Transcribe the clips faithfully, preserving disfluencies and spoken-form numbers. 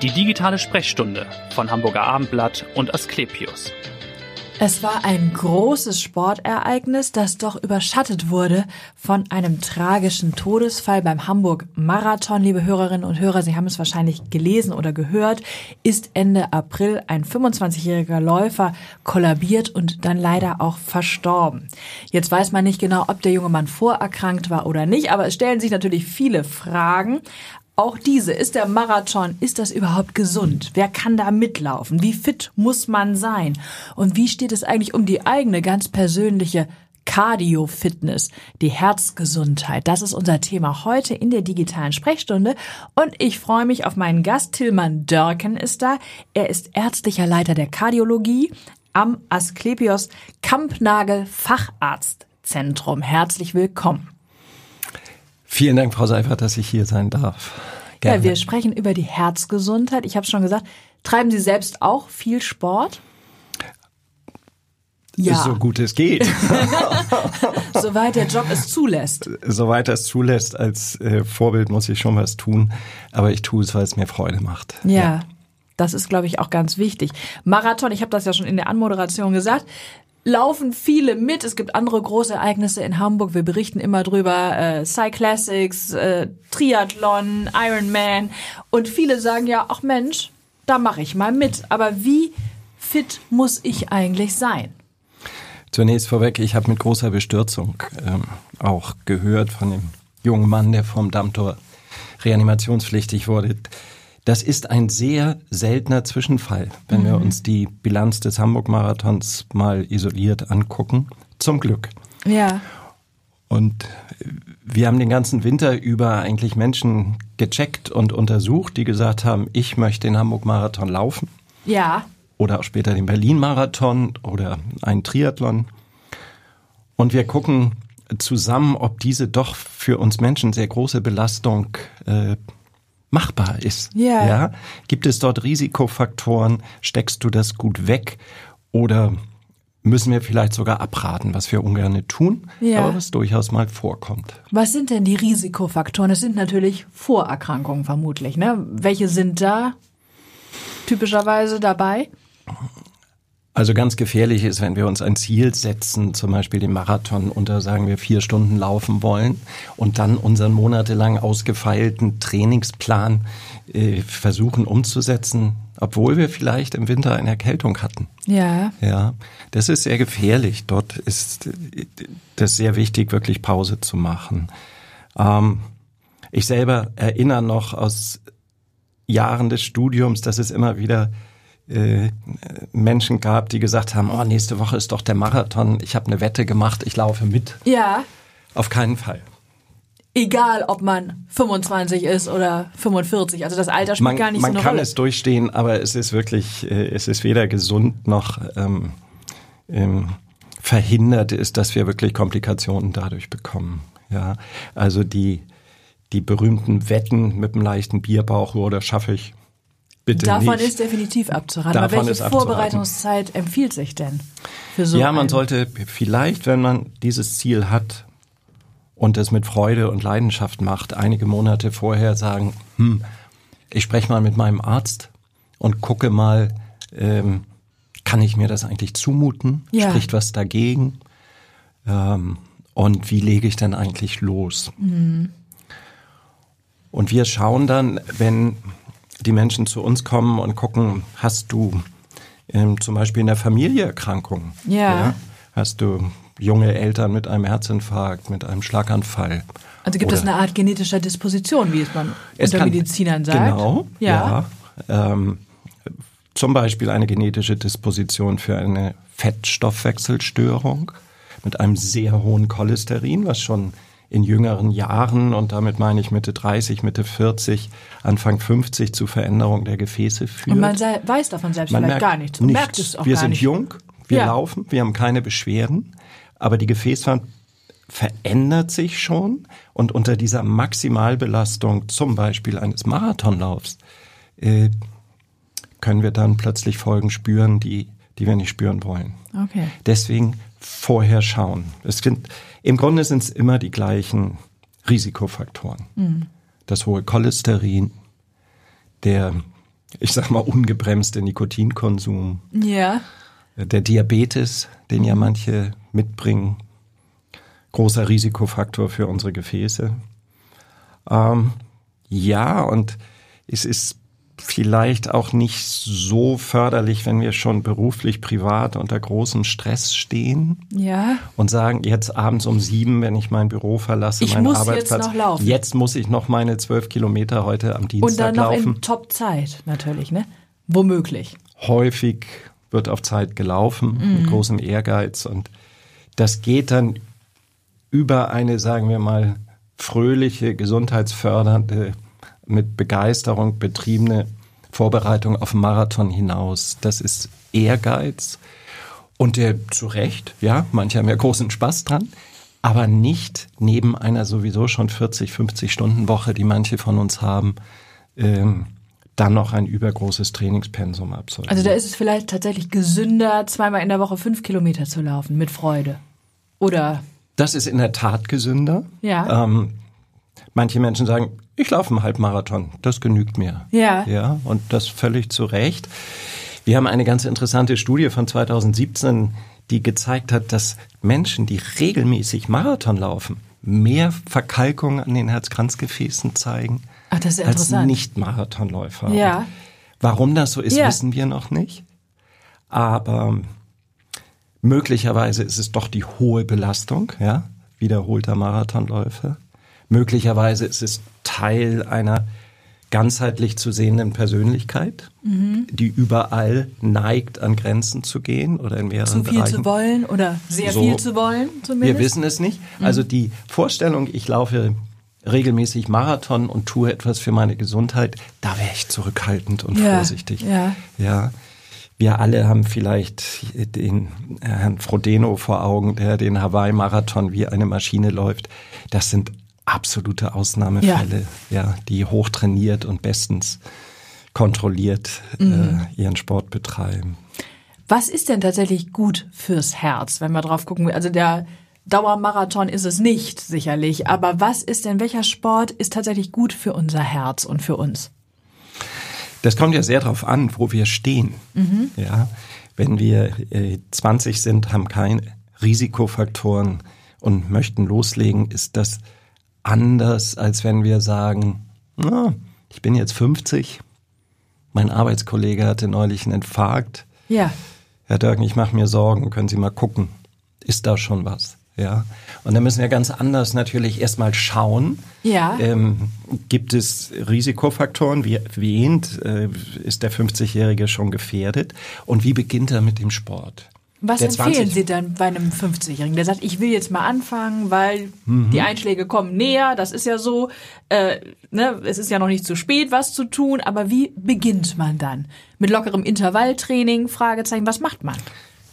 Die digitale Sprechstunde von Hamburger Abendblatt und Asklepios. Es war ein großes Sportereignis, das doch überschattet wurde von einem tragischen Todesfall beim Hamburg-Marathon. Liebe Hörerinnen und Hörer, Sie haben es wahrscheinlich gelesen oder gehört, ist Ende April ein fünfundzwanzigjähriger Läufer kollabiert und dann leider auch verstorben. Jetzt weiß man nicht genau, ob der junge Mann vorerkrankt war oder nicht, aber es stellen sich natürlich viele Fragen. Auch diese, ist der Marathon, ist das überhaupt gesund? Wer kann da mitlaufen? Wie fit muss man sein? Und wie steht es eigentlich um die eigene, ganz persönliche Cardio-Fitness, die Herzgesundheit? Das ist unser Thema heute in der digitalen Sprechstunde. Und ich freue mich auf meinen Gast. Tilman Dörken ist da. Er ist ärztlicher Leiter der Kardiologie am Asklepios Kampnagel Facharztzentrum. Herzlich willkommen. Vielen Dank, Frau Seifert, dass ich hier sein darf. Gerne. Ja, wir sprechen über die Herzgesundheit. Ich habe es schon gesagt, treiben Sie selbst auch viel Sport? Ja. So gut es geht. Soweit der Job es zulässt. Soweit es zulässt. Als äh, Vorbild muss ich schon was tun. Aber ich tue es, weil es mir Freude macht. Ja, ja. Das ist, glaube ich, auch ganz wichtig. Marathon, ich habe das ja schon in der Anmoderation gesagt, laufen viele mit. Es gibt andere große Ereignisse in Hamburg. Wir berichten immer drüber. Äh, Cyclassics, äh, Triathlon, Ironman. Und viele sagen ja, ach Mensch, da mache ich mal mit. Aber wie fit muss ich eigentlich sein? Zunächst vorweg, ich habe mit großer Bestürzung ähm, auch gehört von dem jungen Mann, der vom Dammtor reanimationspflichtig wurde. Das ist ein sehr seltener Zwischenfall, wenn mhm. wir uns die Bilanz des Hamburg-Marathons mal isoliert angucken. Zum Glück. Ja. Und wir haben den ganzen Winter über eigentlich Menschen gecheckt und untersucht, die gesagt haben, ich möchte den Hamburg-Marathon laufen. Ja. Oder auch später den Berlin-Marathon oder einen Triathlon. Und wir gucken zusammen, ob diese doch für uns Menschen sehr große Belastung äh, machbar ist. Ja. Ja. Gibt es dort Risikofaktoren? Steckst du das gut weg? Oder müssen wir vielleicht sogar abraten, was wir ungern tun, ja. aber was durchaus mal vorkommt? Was sind denn die Risikofaktoren? Es sind natürlich Vorerkrankungen vermutlich, ne? Welche sind da typischerweise dabei? Also ganz gefährlich ist, wenn wir uns ein Ziel setzen, zum Beispiel den Marathon unter, sagen wir, vier Stunden laufen wollen und dann unseren monatelang ausgefeilten Trainingsplan äh, versuchen umzusetzen, obwohl wir vielleicht im Winter eine Erkältung hatten. Ja. Ja, das ist sehr gefährlich. Dort ist das sehr wichtig, wirklich Pause zu machen. Ähm, ich selber erinnere noch aus Jahren des Studiums, dass es immer wieder Äh, Menschen gab, die gesagt haben, oh, nächste Woche ist doch der Marathon, ich habe eine Wette gemacht, ich laufe mit. Ja. Auf keinen Fall. Egal, ob man fünfundzwanzig ist oder fünfundvierzig, also das Alter spielt man, gar nicht so eine Rolle. Man kann Rolle. es durchstehen, aber es ist wirklich, äh, es ist weder gesund noch ähm, ähm, verhindert ist, dass wir wirklich Komplikationen dadurch bekommen. Ja, also die die berühmten Wetten mit einem leichten Bierbauch, oder schaffe ich bitte Davon nicht. ist definitiv abzuraten. Davon Aber welche ist Vorbereitungszeit empfiehlt sich denn für so Ja, man einen? sollte vielleicht, wenn man dieses Ziel hat und es mit Freude und Leidenschaft macht, einige Monate vorher sagen, hm, ich spreche mal mit meinem Arzt und gucke mal, ähm, kann ich mir das eigentlich zumuten? Ja. Spricht was dagegen? Ähm, und wie lege ich denn eigentlich los? Mhm. Und wir schauen dann, wenn die Menschen zu uns kommen und gucken, hast du ähm, zum Beispiel in der Familie Erkrankungen? Ja. ja. Hast du junge Eltern mit einem Herzinfarkt, mit einem Schlaganfall? Also gibt Oder es eine Art genetischer Disposition, wie es man es unter kann, Medizinern sagt? Genau, ja. ja ähm, zum Beispiel eine genetische Disposition für eine Fettstoffwechselstörung mit einem sehr hohen Cholesterin, was schon in jüngeren Jahren, und damit meine ich Mitte dreißig, Mitte vierzig, Anfang fünfzig zu Veränderung der Gefäße führt. Und man sei, weiß davon selbst man vielleicht merkt gar nichts. Man nichts. merkt es auch wir gar sind nicht. jung, wir Ja. laufen, wir haben keine Beschwerden, aber die Gefäßwand verändert sich schon, und unter dieser Maximalbelastung zum Beispiel eines Marathonlaufs äh, können wir dann plötzlich Folgen spüren, die, die wir nicht spüren wollen. Okay. Deswegen vorher schauen. Es sind, im Grunde sind es immer die gleichen Risikofaktoren. Mhm. Das hohe Cholesterin, der ich sag mal, ungebremste Nikotinkonsum. Ja. Der Diabetes, den ja manche mitbringen. Großer Risikofaktor für unsere Gefäße. Ähm, ja, und es ist vielleicht auch nicht so förderlich, wenn wir schon beruflich, privat unter großem Stress stehen. Ja. Und sagen, jetzt abends um sieben, wenn ich mein Büro verlasse, ich meinen muss Arbeitsplatz. Jetzt noch laufen. Jetzt muss ich noch meine zwölf Kilometer heute am Dienstag laufen. Und dann noch laufen. in Top-Zeit natürlich, ne? Womöglich. Häufig wird auf Zeit gelaufen, mhm. mit großem Ehrgeiz. Und das geht dann über eine, sagen wir mal, fröhliche, gesundheitsfördernde, mit Begeisterung betriebene Vorbereitung auf den Marathon hinaus. Das ist Ehrgeiz und der zu Recht, ja, manche haben ja großen Spaß dran, aber nicht neben einer sowieso schon vierzig, fünfzig Stunden Woche, die manche von uns haben, ähm, dann noch ein übergroßes Trainingspensum absolvieren. Also da ist es vielleicht tatsächlich gesünder, zweimal in der Woche fünf Kilometer zu laufen mit Freude, oder? Das ist in der Tat gesünder. Ja. Ähm, manche Menschen sagen, ich laufe einen Halbmarathon, das genügt mir. Ja. Ja, und das völlig zu Recht. Wir haben eine ganz interessante Studie von zweitausendsiebzehn, die gezeigt hat, dass Menschen, die regelmäßig Marathon laufen, mehr Verkalkung an den Herzkranzgefäßen zeigen Ach, das ist ja als interessant. Nicht-Marathonläufer. Ja. Warum das so ist, Ja. wissen wir noch nicht. Aber möglicherweise ist es doch die hohe Belastung, ja, wiederholter Marathonläufe. Möglicherweise ist es Teil einer ganzheitlich zu sehenden Persönlichkeit, mhm. die überall neigt, an Grenzen zu gehen oder in mehreren Zu viel Bereichen. zu wollen oder sehr So, viel zu wollen zumindest? Wir wissen es nicht. Also die Vorstellung, ich laufe regelmäßig Marathon und tue etwas für meine Gesundheit, da wäre ich zurückhaltend und ja, vorsichtig. Ja. Ja. Wir alle haben vielleicht den Herrn Frodeno vor Augen, der den Hawaii-Marathon wie eine Maschine läuft. Das sind absolute Ausnahmefälle, ja, ja die hochtrainiert und bestens kontrolliert mhm. äh, ihren Sport betreiben. Was ist denn tatsächlich gut fürs Herz, wenn wir drauf gucken? Also der Dauermarathon ist es nicht, sicherlich. Aber was ist denn, welcher Sport ist tatsächlich gut für unser Herz und für uns? Das kommt ja sehr darauf an, wo wir stehen. Mhm. Ja, wenn wir äh, zwanzig sind, haben keine Risikofaktoren und möchten loslegen, ist das anders, als wenn wir sagen, na, ich bin jetzt fünfzig, mein Arbeitskollege hatte neulich einen Infarkt. Ja. Herr Dörgen, ich mache mir Sorgen, können Sie mal gucken, ist da schon was? Ja. Und dann müssen wir ganz anders natürlich erstmal schauen. Ja. Ähm, gibt es Risikofaktoren? Wie erwähnt, äh, ist der fünfzigjährige schon gefährdet? Und wie beginnt er mit dem Sport? Was der empfehlen zwanzig Sie dann bei einem fünfzigjährigen, der sagt, ich will jetzt mal anfangen, weil mhm. die Einschläge kommen näher, das ist ja so, äh, ne, es ist ja noch nicht zu spät, was zu tun, aber wie beginnt man dann? Mit lockerem Intervalltraining, Fragezeichen, was macht man?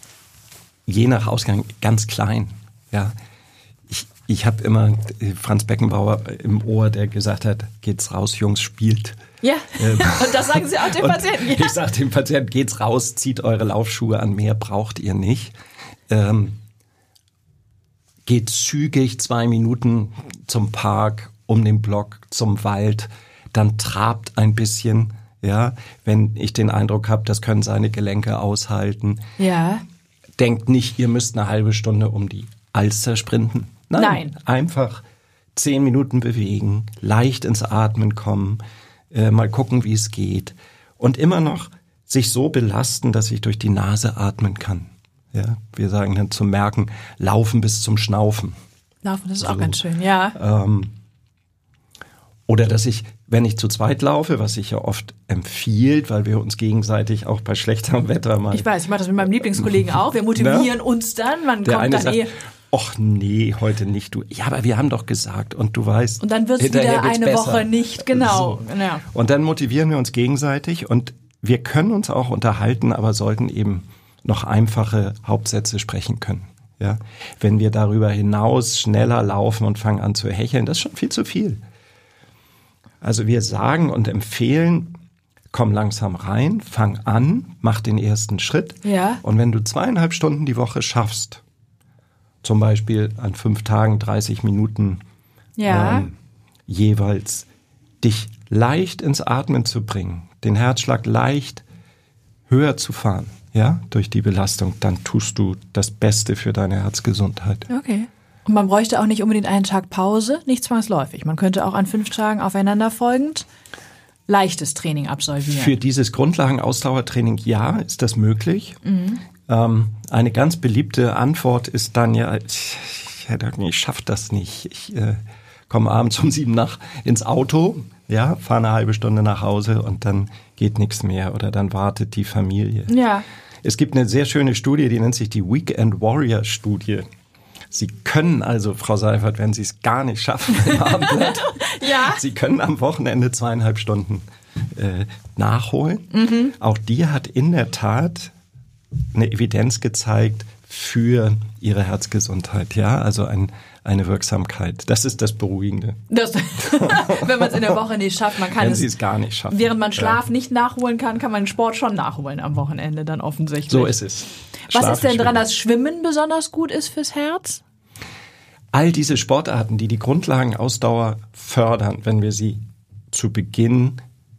Je nach Ausgang ganz klein, ja. Ich, ich habe immer Franz Beckenbauer im Ohr, der gesagt hat, geht's raus, Jungs, spielt. Ja, ähm, und das sagen Sie auch dem Patienten. Ja. Ich sage dem Patienten, geht's raus, zieht eure Laufschuhe an, mehr braucht ihr nicht. Ähm, geht zügig zwei Minuten zum Park, um den Block, zum Wald, dann trabt ein bisschen, ja, wenn ich den Eindruck habe, das können seine Gelenke aushalten. Ja. Denkt nicht, ihr müsst eine halbe Stunde um die Alster sprinten. Nein, Nein. Einfach zehn Minuten bewegen, leicht ins Atmen kommen, äh, mal gucken, wie es geht. Und immer noch sich so belasten, dass ich durch die Nase atmen kann. Ja, wir sagen dann zum Merken, laufen bis zum Schnaufen. Laufen, das ist so. Auch ganz schön, ja. Ähm, oder dass ich, wenn ich zu zweit laufe, was sich ja oft empfiehlt, weil wir uns gegenseitig auch bei schlechterem Wetter mal... Ich weiß, ich mache das mit meinem Lieblingskollegen auch. Wir motivieren Na? uns dann, man Der kommt eine dann sagt, eh... ach nee, heute nicht du. Ja, aber wir haben doch gesagt und du weißt. Und dann wird es wieder eine besser. Woche nicht, genau. So. Ja. Und dann motivieren wir uns gegenseitig und wir können uns auch unterhalten, aber sollten eben noch einfache Hauptsätze sprechen können. Ja, wenn wir darüber hinaus schneller laufen und fangen an zu hecheln, das ist schon viel zu viel. Also wir sagen und empfehlen, komm langsam rein, fang an, mach den ersten Schritt. Ja. Und wenn du zweieinhalb Stunden die Woche schaffst, zum Beispiel an fünf Tagen dreißig Minuten ja. ähm, jeweils, dich leicht ins Atmen zu bringen, den Herzschlag leicht höher zu fahren, ja, durch die Belastung, dann tust du das Beste für deine Herzgesundheit. Okay. Und man bräuchte auch nicht unbedingt einen Tag Pause, nicht zwangsläufig. Man könnte auch an fünf Tagen aufeinanderfolgend leichtes Training absolvieren. Für dieses Grundlagenausdauertraining, ja, ist das möglich. Mhm. Ähm, eine ganz beliebte Antwort ist dann ja, ich, ich schaffe das nicht. Ich äh, komme abends um sieben nach ins Auto, ja, fahre eine halbe Stunde nach Hause und dann geht nichts mehr oder dann wartet die Familie. Ja. Es gibt eine sehr schöne Studie, die nennt sich die Weekend Warrior Studie. Sie können also, Frau Seifert, wenn Sie es gar nicht schaffen im Abendblatt, ja. Sie können am Wochenende zweieinhalb Stunden äh, nachholen. Mhm. Auch die hat in der Tat eine Evidenz gezeigt für Ihre Herzgesundheit. Ja, also ein, eine Wirksamkeit. Das ist das Beruhigende. Das, wenn man es in der Woche nicht schafft, man kann wenn es. Sie es gar nicht schaffen. Während man Schlaf ja. nicht nachholen kann, kann man Sport schon nachholen am Wochenende dann offensichtlich. So ist es. Was ist denn dran, dass Schwimmen besonders gut ist fürs Herz? All diese Sportarten, die die Grundlagenausdauer fördern, wenn wir sie zu Beginn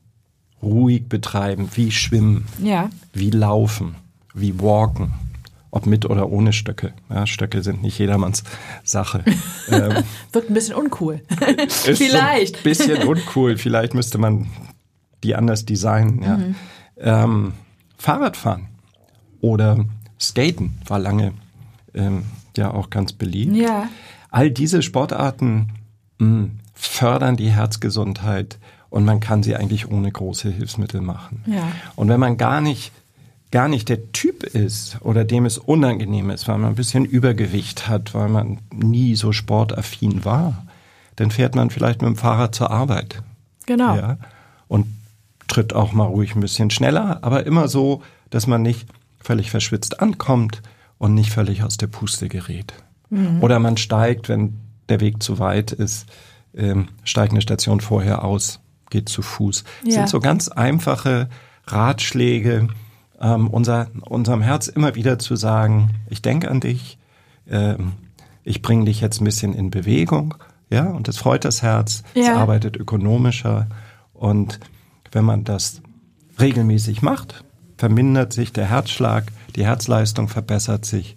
ruhig betreiben, wie Schwimmen, ja. wie Laufen, wie Walken, ob mit oder ohne Stöcke. Ja, Stöcke sind nicht jedermanns Sache. ähm, Wird ein bisschen uncool. Ist Vielleicht. So ein bisschen uncool. Vielleicht müsste man die anders designen. Ja. Mhm. Ähm, Fahrradfahren oder Skaten war lange ähm, ja auch ganz beliebt. Ja. All diese Sportarten mh, fördern die Herzgesundheit und man kann sie eigentlich ohne große Hilfsmittel machen. Ja. Und wenn man gar nicht, gar nicht der Typ ist oder dem es unangenehm ist, weil man ein bisschen Übergewicht hat, weil man nie so sportaffin war, dann fährt man vielleicht mit dem Fahrrad zur Arbeit. Genau. Ja, und tritt auch mal ruhig ein bisschen schneller, aber immer so, dass man nicht völlig verschwitzt ankommt und nicht völlig aus der Puste gerät. Mhm. Oder man steigt, wenn der Weg zu weit ist, ähm, steigt eine Station vorher aus, geht zu Fuß. Das ja. sind so ganz einfache Ratschläge, ähm, unser, unserem Herz immer wieder zu sagen, ich denke an dich, ähm, ich bringe dich jetzt ein bisschen in Bewegung, ja, und das freut das Herz, es ja. arbeitet ökonomischer und wenn man das regelmäßig macht, vermindert sich der Herzschlag, die Herzleistung verbessert sich.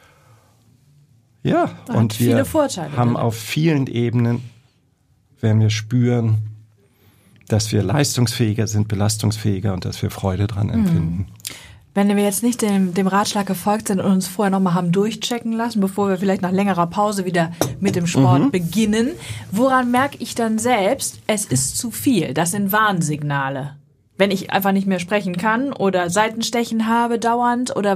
Ja, das und wir viele Vorteile, haben oder? Auf vielen Ebenen, wenn wir spüren, dass wir leistungsfähiger sind, belastungsfähiger und dass wir Freude dran empfinden. Wenn wir jetzt nicht dem, dem Ratschlag gefolgt sind und uns vorher nochmal haben durchchecken lassen, bevor wir vielleicht nach längerer Pause wieder mit dem Sport mhm. beginnen, woran merke ich dann selbst, es ist zu viel? Das sind Warnsignale. Wenn ich einfach nicht mehr sprechen kann oder Seitenstechen habe dauernd oder...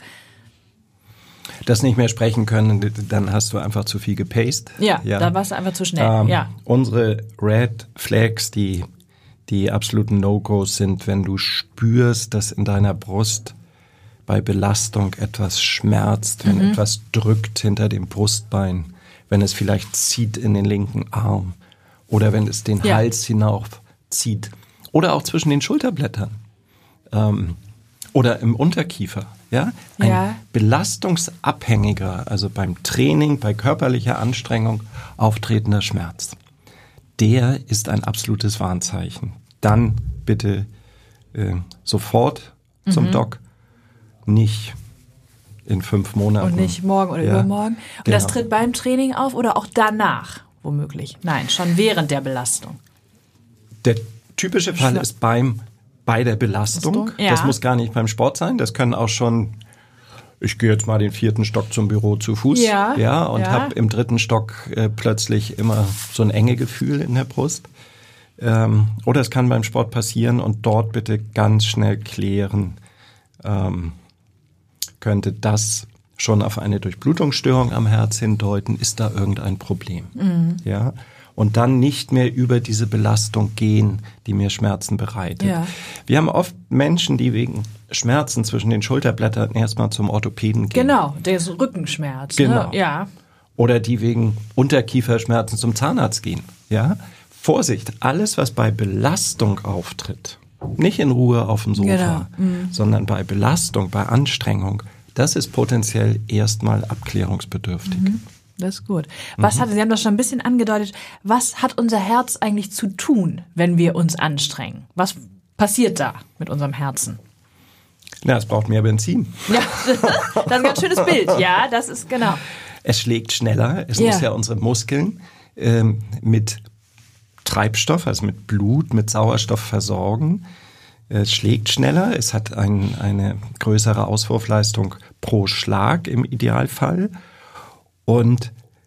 Das nicht mehr sprechen können, dann hast du einfach zu viel gepaced. Ja, ja. Dann warst du einfach zu schnell. Ähm, ja. Unsere Red Flags, die, die absoluten No-Gos sind, wenn du spürst, dass in deiner Brust bei Belastung etwas schmerzt, wenn mhm. etwas drückt hinter dem Brustbein, wenn es vielleicht zieht in den linken Arm oder wenn es den ja. Hals hinauf zieht oder auch zwischen den Schulterblättern ähm, oder im Unterkiefer. Ja, ein ja. belastungsabhängiger, also beim Training, bei körperlicher Anstrengung auftretender Schmerz. Der ist ein absolutes Warnzeichen. Dann bitte äh, sofort mhm. zum Doc, nicht in fünf Monaten. Und nicht morgen oder ja, übermorgen. Und genau. das tritt beim Training auf oder auch danach womöglich? Nein, schon während der Belastung. Der typische Fall Schla- ist beim Bei der Belastung, ja. das muss gar nicht beim Sport sein, das können auch schon, ich gehe jetzt mal den vierten Stock zum Büro zu Fuß ja, ja, und ja. habe im dritten Stock äh, plötzlich immer so ein enge Gefühl in der Brust. Ähm, oder es kann beim Sport passieren und dort bitte ganz schnell klären, ähm, könnte das schon auf eine Durchblutungsstörung am Herz hindeuten, ist da irgendein Problem. Mhm. Ja. Und dann nicht mehr über diese Belastung gehen, die mir Schmerzen bereitet. Ja. Wir haben oft Menschen, die wegen Schmerzen zwischen den Schulterblättern erstmal zum Orthopäden gehen. Genau, der ist Rückenschmerz. Genau. Ne? Ja. Oder die wegen Unterkieferschmerzen zum Zahnarzt gehen. Ja? Vorsicht, alles, was bei Belastung auftritt, nicht in Ruhe auf dem Sofa, genau. mhm. sondern bei Belastung, bei Anstrengung, das ist potenziell erstmal abklärungsbedürftig. Mhm. Das ist gut. Was hat, Sie haben das schon ein bisschen angedeutet, was hat unser Herz eigentlich zu tun, wenn wir uns anstrengen? Was passiert da mit unserem Herzen? Na, es braucht mehr Benzin. Ja, das ist ein ganz schönes Bild. Ja, das ist genau. Es schlägt schneller. Es Ja. muss ja unsere Muskeln ähm, mit Treibstoff, also mit Blut, mit Sauerstoff versorgen. Es schlägt schneller. Es hat ein, eine größere Auswurfleistung pro Schlag im Idealfall. Und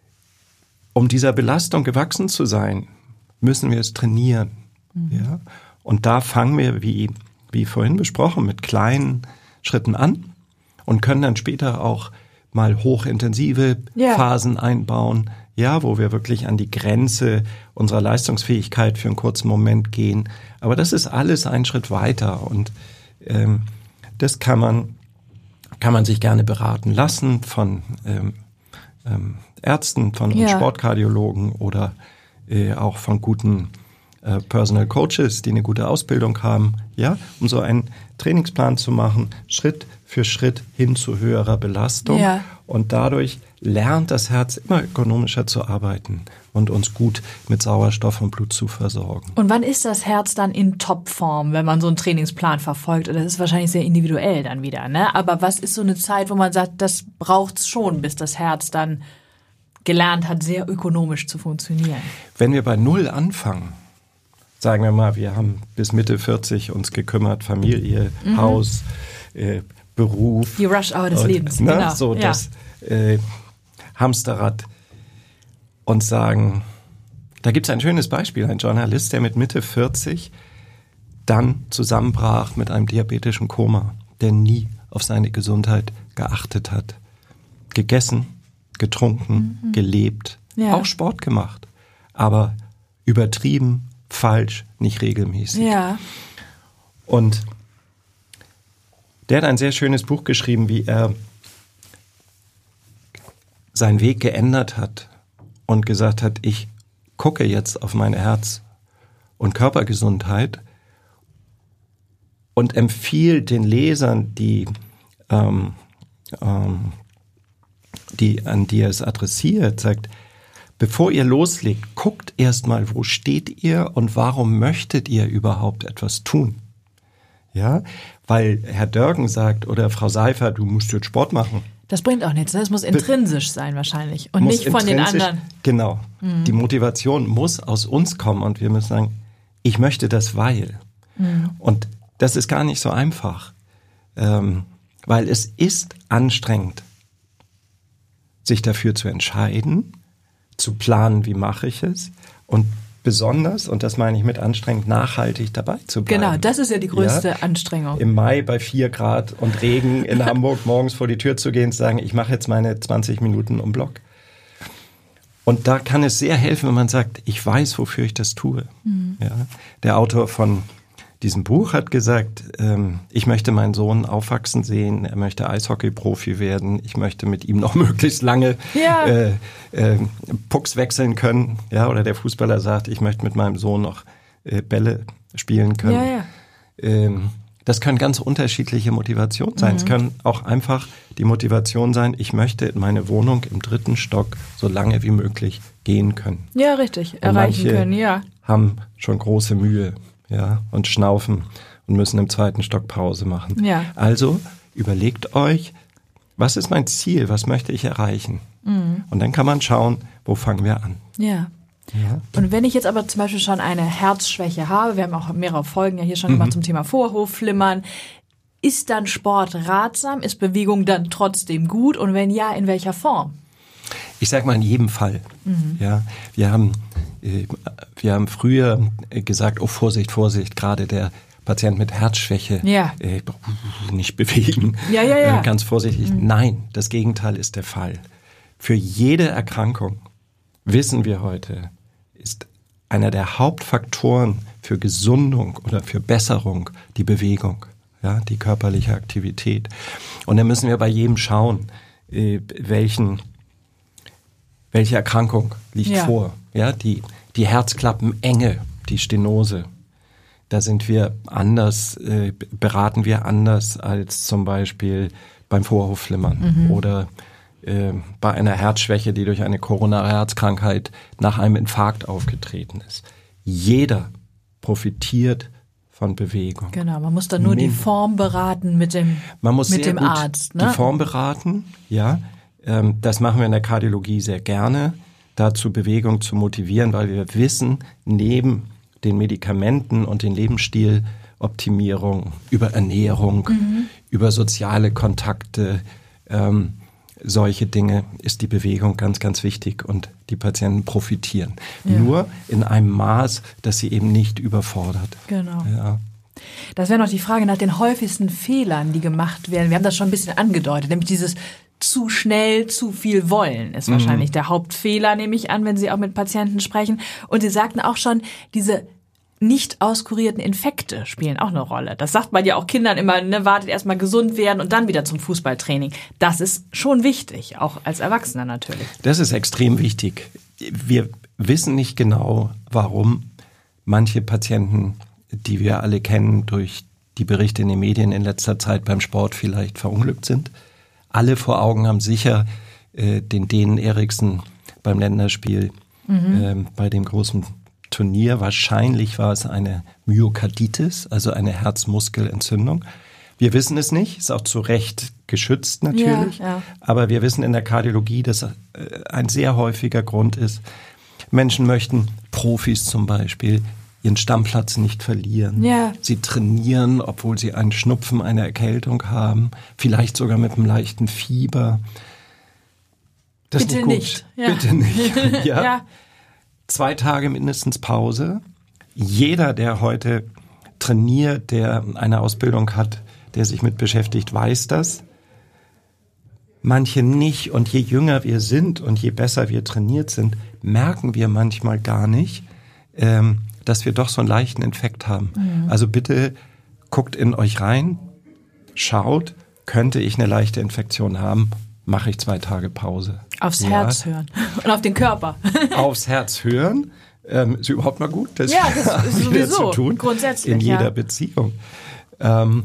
um dieser Belastung gewachsen zu sein, müssen wir es trainieren. Mhm. Ja? Und da fangen wir, wie, wie vorhin besprochen, mit kleinen Schritten an und können dann später auch mal hochintensive Ja. Phasen einbauen, ja, wo wir wirklich an die Grenze unserer Leistungsfähigkeit für einen kurzen Moment gehen. Aber das ist alles ein Schritt weiter und ähm, das kann man, kann man sich gerne beraten lassen von ähm, ähm, Ärzten, von Ja. Sportkardiologen oder äh, auch von guten äh, Personal Coaches, die eine gute Ausbildung haben, ja, um so einen Trainingsplan zu machen, Schritt für Schritt hin zu höherer Belastung. Ja. Und dadurch lernt das Herz immer ökonomischer zu arbeiten und uns gut mit Sauerstoff und Blut zu versorgen. Und wann ist das Herz dann in Topform, wenn man so einen Trainingsplan verfolgt? Das ist wahrscheinlich sehr individuell dann wieder, ne? Aber was ist so eine Zeit, wo man sagt, das braucht's schon, bis das Herz dann gelernt hat, sehr ökonomisch zu funktionieren? Wenn wir bei Null anfangen, sagen wir mal, wir haben bis Mitte vierzig uns gekümmert, Familie, mhm. Haus, äh, Beruf. Die Rush-Hour des und, Lebens, ne, genau. So ja. das äh, Hamsterrad und sagen, da gibt es ein schönes Beispiel, ein Journalist, der mit Mitte vierzig dann zusammenbrach mit einem diabetischen Koma, der nie auf seine Gesundheit geachtet hat. Gegessen, getrunken, mhm. gelebt, ja. auch Sport gemacht, aber übertrieben, falsch, nicht regelmäßig. Ja. Und der hat ein sehr schönes Buch geschrieben, wie er seinen Weg geändert hat und gesagt hat, ich gucke jetzt auf meine Herz- und Körpergesundheit und empfiehlt den Lesern, die, ähm, ähm, die an die er es adressiert, sagt, bevor ihr loslegt, guckt erstmal, wo steht ihr und warum möchtet ihr überhaupt etwas tun? Ja, weil Herr Dörgen sagt oder Frau Seifer, du musst jetzt Sport machen. Das bringt auch nichts, ne? Es muss intrinsisch sein wahrscheinlich und Muss nicht von den anderen. Genau. Mhm. Die Motivation muss aus uns kommen und wir müssen sagen, ich möchte das, weil. Mhm. Und das ist gar nicht so einfach, ähm, weil es ist anstrengend, sich dafür zu entscheiden, zu planen, wie mache ich es und besonders, und das meine ich mit anstrengend, nachhaltig dabei zu bleiben. Genau, das ist ja die größte ja, Anstrengung. Im Mai bei vier Grad und Regen in Hamburg morgens vor die Tür zu gehen, zu sagen, ich mache jetzt meine zwanzig Minuten um Block. Und da kann es sehr helfen, wenn man sagt, ich weiß, wofür ich das tue. Mhm. Ja, der Autor von diesem Buch hat gesagt, ähm, ich möchte meinen Sohn aufwachsen sehen, er möchte Eishockey-Profi werden, ich möchte mit ihm noch möglichst lange ja. äh, äh, Pucks wechseln können. Ja, oder der Fußballer sagt, ich möchte mit meinem Sohn noch äh, Bälle spielen können. Ja, ja. Ähm, das können ganz unterschiedliche Motivationen sein. Mhm. Es können auch einfach die Motivation sein, ich möchte in meine Wohnung im dritten Stock so lange wie möglich gehen können. Ja, richtig, und erreichen manche können, ja. haben schon große Mühe. Ja, und schnaufen und müssen im zweiten Stock Pause machen. Ja. Also überlegt euch, was ist mein Ziel, was möchte ich erreichen? Mhm. Und dann kann man schauen, wo fangen wir an. Ja. Ja. Und wenn ich jetzt aber zum Beispiel schon eine Herzschwäche habe, wir haben auch mehrere Folgen ja hier schon Mhm. gemacht zum Thema Vorhofflimmern, ist dann Sport ratsam? Ist Bewegung dann trotzdem gut? Und wenn ja, in welcher Form? Ich sag mal in jedem Fall. Mhm. Ja, wir haben Wir haben früher gesagt, oh Vorsicht, Vorsicht, gerade der Patient mit Herzschwäche, ja. äh, nicht bewegen, ja, ja, ja. Äh, ganz vorsichtig. Mhm. Nein, das Gegenteil ist der Fall. Für jede Erkrankung, wissen wir heute, ist einer der Hauptfaktoren für Gesundung oder für Besserung die Bewegung, ja, die körperliche Aktivität. Und dann müssen wir bei jedem schauen, äh, welchen welche Erkrankung liegt ja. vor. Ja, die, die Herzklappenenge, die Stenose. Da sind wir anders, äh, beraten wir anders als zum Beispiel beim Vorhofflimmern mhm. oder äh, bei einer Herzschwäche, die durch eine koronare Herzkrankheit nach einem Infarkt aufgetreten ist. Jeder profitiert von Bewegung. Genau, man muss dann nur Min- die Form beraten mit dem, man muss mit sehr dem gut Arzt. Ne? Die Form beraten, ja. Ähm, das machen wir in der Kardiologie sehr gerne, dazu Bewegung zu motivieren, weil wir wissen, neben den Medikamenten und den Lebensstiloptimierung, über Ernährung, mhm. über soziale Kontakte, ähm, solche Dinge ist die Bewegung ganz, ganz wichtig und die Patienten profitieren. Ja. Nur in einem Maß, dass sie eben nicht überfordert. Genau. Ja. Das wäre noch die Frage nach den häufigsten Fehlern, die gemacht werden. Wir haben das schon ein bisschen angedeutet, nämlich dieses zu schnell, zu viel wollen ist wahrscheinlich mhm. der Hauptfehler, nehme ich an, wenn Sie auch mit Patienten sprechen. Und Sie sagten auch schon, diese nicht auskurierten Infekte spielen auch eine Rolle. Das sagt man ja auch Kindern immer, ne, wartet erst mal gesund werden und dann wieder zum Fußballtraining. Das ist schon wichtig, auch als Erwachsener natürlich. Das ist extrem wichtig. Wir wissen nicht genau, warum manche Patienten, die wir alle kennen, durch die Berichte in den Medien in letzter Zeit beim Sport vielleicht verunglückt sind. Alle vor Augen haben sicher äh, den Dänen Eriksen beim Länderspiel, mhm. äh, bei dem großen Turnier. Wahrscheinlich war es eine Myokarditis, also eine Herzmuskelentzündung. Wir wissen es nicht, ist auch zu Recht geschützt natürlich, ja, ja. aber wir wissen in der Kardiologie, dass äh, ein sehr häufiger Grund ist, Menschen möchten, Profis zum Beispiel, ihren Stammplatz nicht verlieren. Ja. Sie trainieren, obwohl sie einen Schnupfen, eine Erkältung haben, vielleicht sogar mit einem leichten Fieber. Das Bitte ist nicht. nicht. Ja. Bitte nicht. Ja. ja. Zwei Tage mindestens Pause. Jeder, der heute trainiert, der eine Ausbildung hat, der sich mit beschäftigt, weiß das. Manche nicht. Und je jünger wir sind und je besser wir trainiert sind, merken wir manchmal gar nicht, ähm, dass wir doch so einen leichten Infekt haben. Mhm. Also bitte guckt in euch rein, schaut, könnte ich eine leichte Infektion haben, mache ich zwei Tage Pause. Aufs ja. Herz hören und auf den Körper. Aufs Herz hören, ähm, ist überhaupt mal gut, das, ja, das ist sowieso zu tun, grundsätzlich. In jeder ja. Beziehung. Ähm,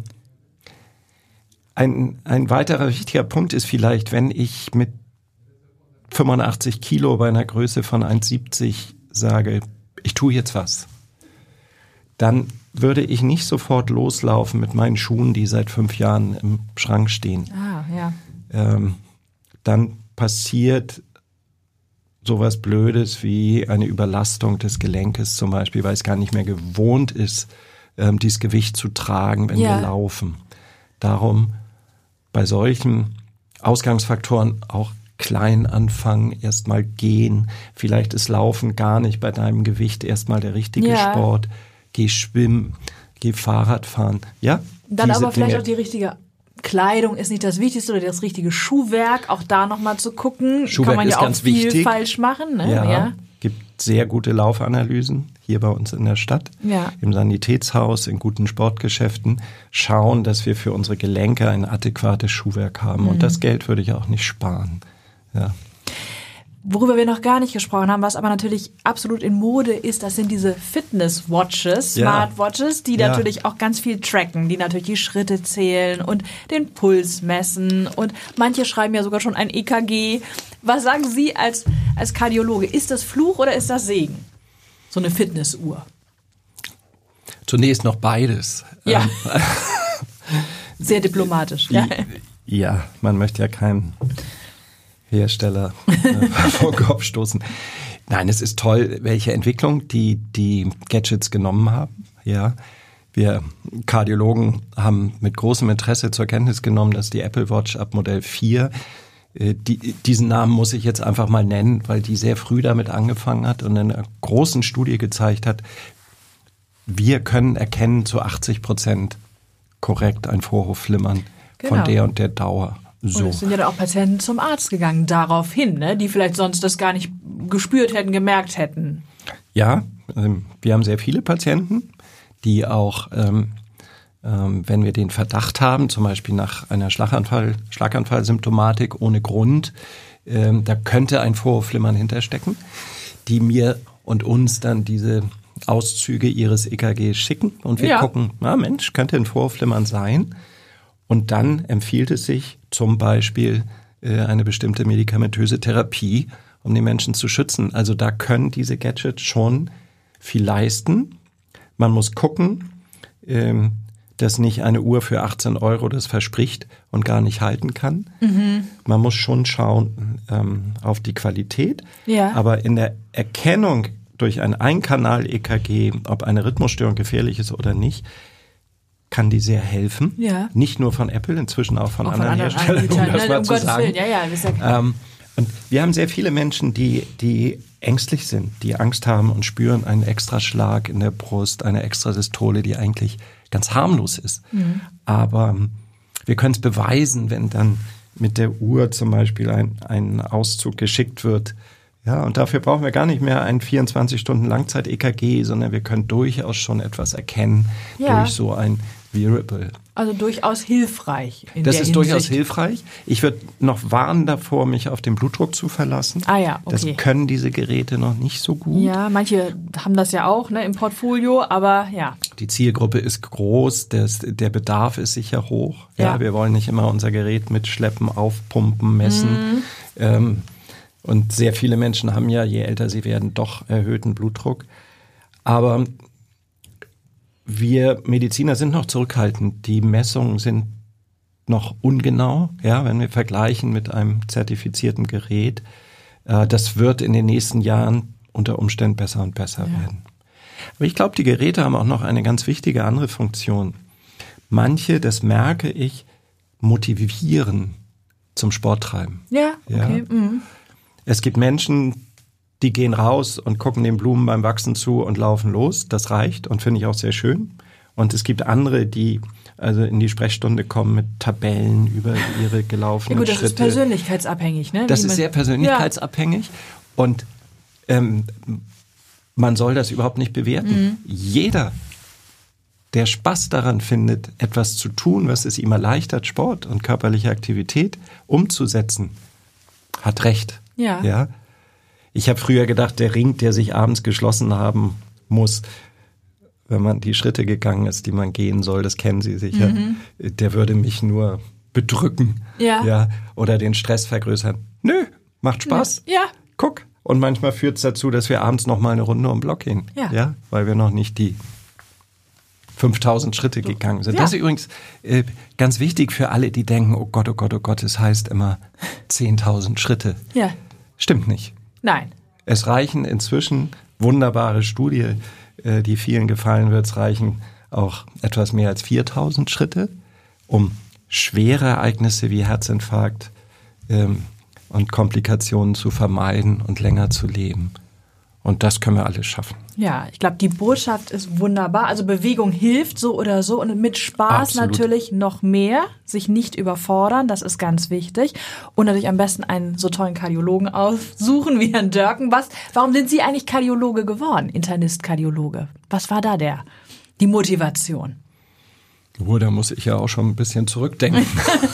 ein, ein weiterer wichtiger Punkt ist vielleicht, wenn ich mit fünfundachtzig Kilo bei einer Größe von eins Komma siebzig sage, ich tue jetzt was, dann würde ich nicht sofort loslaufen mit meinen Schuhen, die seit fünf Jahren im Schrank stehen. Ah, ja. Ähm, dann passiert sowas Blödes wie eine Überlastung des Gelenkes zum Beispiel, weil es gar nicht mehr gewohnt ist, ähm, dieses Gewicht zu tragen, wenn ja. wir laufen. Darum bei solchen Ausgangsfaktoren auch klein anfangen, erstmal gehen. Vielleicht ist Laufen gar nicht bei deinem Gewicht erstmal der richtige ja. Sport. Geh schwimmen, geh Fahrrad fahren. Ja, dann aber vielleicht Dinge. auch die richtige Kleidung ist nicht das Wichtigste oder das richtige Schuhwerk, auch da nochmal zu gucken. Schuhwerk kann man ja ist auch ganz viel wichtig. falsch machen. Ne? Ja, ja, gibt sehr gute Laufanalysen hier bei uns in der Stadt, ja. im Sanitätshaus, in guten Sportgeschäften. Schauen, dass wir für unsere Gelenke ein adäquates Schuhwerk haben. Mhm. Und das Geld würde ich auch nicht sparen. Ja. Worüber wir noch gar nicht gesprochen haben, was aber natürlich absolut in Mode ist, das sind diese Fitness-Watches, ja. Smartwatches, die ja. natürlich auch ganz viel tracken, die natürlich die Schritte zählen und den Puls messen und manche schreiben ja sogar schon ein E K G. Was sagen Sie als, als Kardiologe? Ist das Fluch oder ist das Segen? So eine Fitnessuhr. Zunächst noch beides. Ja. Sehr diplomatisch. Ja. ja, man möchte ja keinen Hersteller äh, vor den Kopf stoßen. Nein, es ist toll, welche Entwicklung die die Gadgets genommen haben. Ja, wir Kardiologen haben mit großem Interesse zur Kenntnis genommen, dass die Apple Watch ab Modell vier, äh, die, diesen Namen muss ich jetzt einfach mal nennen, weil die sehr früh damit angefangen hat und in einer großen Studie gezeigt hat, wir können erkennen zu achtzig Prozent korrekt ein Vorhofflimmern genau. von der und der Dauer. So. Und es sind ja dann auch Patienten zum Arzt gegangen daraufhin, ne? Die vielleicht sonst das gar nicht gespürt hätten, gemerkt hätten. Ja, ähm, wir haben sehr viele Patienten, die auch, ähm, ähm, wenn wir den Verdacht haben, zum Beispiel nach einer Schlaganfall, Schlaganfallsymptomatik ohne Grund, ähm, da könnte ein Vorhofflimmern hinterstecken, die mir und uns dann diese Auszüge ihres E K Gs schicken und wir ja. gucken, na Mensch, könnte ein Vorhofflimmern sein. Und dann empfiehlt es sich zum Beispiel äh, eine bestimmte medikamentöse Therapie, um die Menschen zu schützen. Also da können diese Gadgets schon viel leisten. Man muss gucken, ähm, dass nicht eine Uhr für achtzehn Euro das verspricht und gar nicht halten kann. Mhm. Man muss schon schauen ähm, auf die Qualität, ja. aber in der Erkennung durch ein Einkanal-E K G, ob eine Rhythmusstörung gefährlich ist oder nicht, kann die sehr helfen. Ja. Nicht nur von Apple, inzwischen auch von auch anderen von Herstellern, um das mal um zu Gottes sagen. Willen. Ja, ja, das ist ja ähm, und wir haben sehr viele Menschen, die, die ängstlich sind, die Angst haben und spüren einen Extraschlag in der Brust, eine Extrasystole, die eigentlich ganz harmlos ist. Mhm. Aber wir können es beweisen, wenn dann mit der Uhr zum Beispiel ein, ein Auszug geschickt wird. Ja, und dafür brauchen wir gar nicht mehr ein vierundzwanzig Stunden Langzeit-E K G, sondern wir können durchaus schon etwas erkennen ja. durch so ein Wearable. Also durchaus hilfreich. In das der ist Hinsicht. durchaus hilfreich. Ich würde noch warnen davor, mich auf den Blutdruck zu verlassen. Ah ja, okay. Das können diese Geräte noch nicht so gut. Ja, manche haben das ja auch ne, im Portfolio, aber ja. Die Zielgruppe ist groß, das, der Bedarf ist sicher hoch. Ja, ja. Wir wollen nicht immer unser Gerät mitschleppen, aufpumpen, messen. Mhm. Ähm, und sehr viele Menschen haben ja, je älter sie werden, doch erhöhten Blutdruck. Aber wir Mediziner sind noch zurückhaltend. Die Messungen sind noch ungenau, ja, wenn wir vergleichen mit einem zertifizierten Gerät. Äh, das wird in den nächsten Jahren unter Umständen besser und besser ja. werden. Aber ich glaube, die Geräte haben auch noch eine ganz wichtige andere Funktion. Manche, das merke ich, motivieren zum Sporttreiben. Ja, okay. Ja. Mhm. Es gibt Menschen, die gehen raus und gucken den Blumen beim Wachsen zu und laufen los. Das reicht und finde ich auch sehr schön. Und es gibt andere, die also in die Sprechstunde kommen mit Tabellen über ihre gelaufenen Schritte. Ja gut, das Schritte. ist persönlichkeitsabhängig, ne? Das ist sehr persönlichkeitsabhängig. Ja. Und ähm, man soll das überhaupt nicht bewerten. Mhm. Jeder, der Spaß daran findet, etwas zu tun, was es ihm erleichtert, Sport und körperliche Aktivität umzusetzen, hat Recht. Ja. Ja. Ich habe früher gedacht, der Ring, der sich abends geschlossen haben muss, wenn man die Schritte gegangen ist, die man gehen soll, das kennen Sie sicher, mhm. der würde mich nur bedrücken ja. Ja, oder den Stress vergrößern. Nö, macht Spaß. Ja. Guck. Und manchmal führt es dazu, dass wir abends noch mal eine Runde um den Block gehen. Ja. Ja, weil wir noch nicht die fünftausend Schritte gegangen sind. Ja. Das ist übrigens äh, ganz wichtig für alle, die denken, oh Gott, oh Gott, oh Gott, es heißt immer zehntausend Schritte. Ja. Stimmt nicht. Nein. Es reichen inzwischen wunderbare Studie, äh, die vielen gefallen wird, es reichen auch etwas mehr als viertausend Schritte, um schwere Ereignisse wie Herzinfarkt ähm, und Komplikationen zu vermeiden und länger zu leben. Und das können wir alle schaffen. Ja, ich glaube, die Botschaft ist wunderbar. Also Bewegung hilft so oder so und mit Spaß Absolut. Natürlich noch mehr. Sich nicht überfordern, das ist ganz wichtig. Und natürlich am besten einen so tollen Kardiologen aussuchen wie Herrn Dörkenbast. Warum sind Sie eigentlich Kardiologe geworden, Internist-Kardiologe? Was war da der, die Motivation? Oh, da muss ich ja auch schon ein bisschen zurückdenken.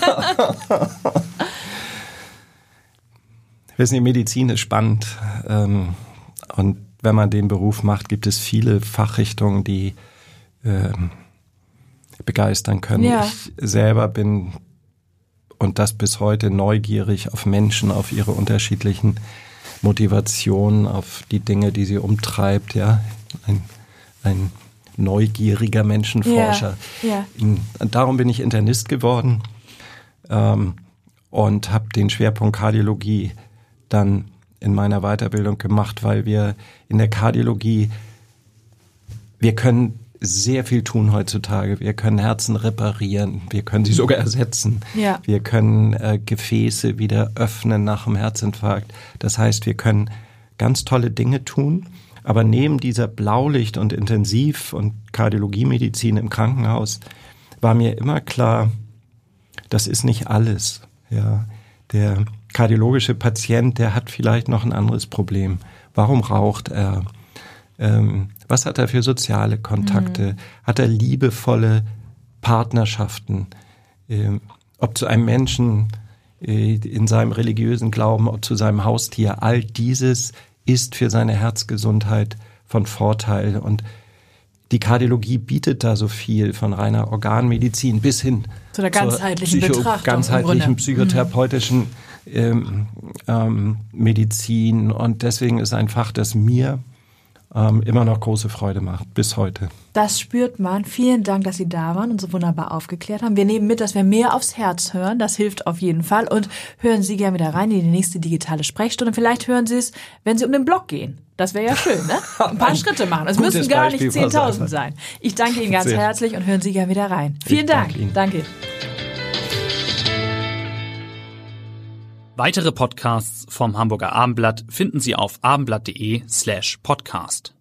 Wissen Sie, Medizin ist spannend. Ähm, Und wenn man den Beruf macht, gibt es viele Fachrichtungen, die äh, begeistern können. Ja. Ich selber bin, und das bis heute, neugierig auf Menschen, auf ihre unterschiedlichen Motivationen, auf die Dinge, die sie umtreibt. Ja, ein, ein neugieriger Menschenforscher. Ja. Ja. Und darum bin ich Internist geworden ähm, und habe den Schwerpunkt Kardiologie dann in meiner Weiterbildung gemacht, weil wir in der Kardiologie, wir können sehr viel tun heutzutage. Wir können Herzen reparieren, wir können sie sogar ersetzen. Ja. Wir können äh, Gefäße wieder öffnen nach dem Herzinfarkt. Das heißt, wir können ganz tolle Dinge tun, aber neben dieser Blaulicht- und Intensiv- und Kardiologiemedizin im Krankenhaus war mir immer klar, das ist nicht alles. Ja, der kardiologische Patient, der hat vielleicht noch ein anderes Problem. Warum raucht er? Ähm, was hat er für soziale Kontakte? Mhm. Hat er liebevolle Partnerschaften? Ähm, ob zu einem Menschen äh, in seinem religiösen Glauben, ob zu seinem Haustier. All dieses ist für seine Herzgesundheit von Vorteil. Und die Kardiologie bietet da so viel, von reiner Organmedizin bis hin zu der ganzheitlichen Psycho- Betrachtung. ganzheitlichen psychotherapeutischen mhm. Ähm, ähm, Medizin, und deswegen ist ein Fach, das mir ähm, immer noch große Freude macht, bis heute. Das spürt man. Vielen Dank, dass Sie da waren und so wunderbar aufgeklärt haben. Wir nehmen mit, dass wir mehr aufs Herz hören. Das hilft auf jeden Fall. Und hören Sie gerne wieder rein in die nächste digitale Sprechstunde. Vielleicht hören Sie es, wenn Sie um den Block gehen. Das wäre ja schön, ne? Ein paar Schritte machen. Es müssen gar nicht zehntausend sein. Ich danke Ihnen ganz Sehr. herzlich und hören Sie gerne wieder rein. Vielen ich Dank. Danke, danke. Weitere Podcasts vom Hamburger Abendblatt finden Sie auf abendblatt.de slash podcast.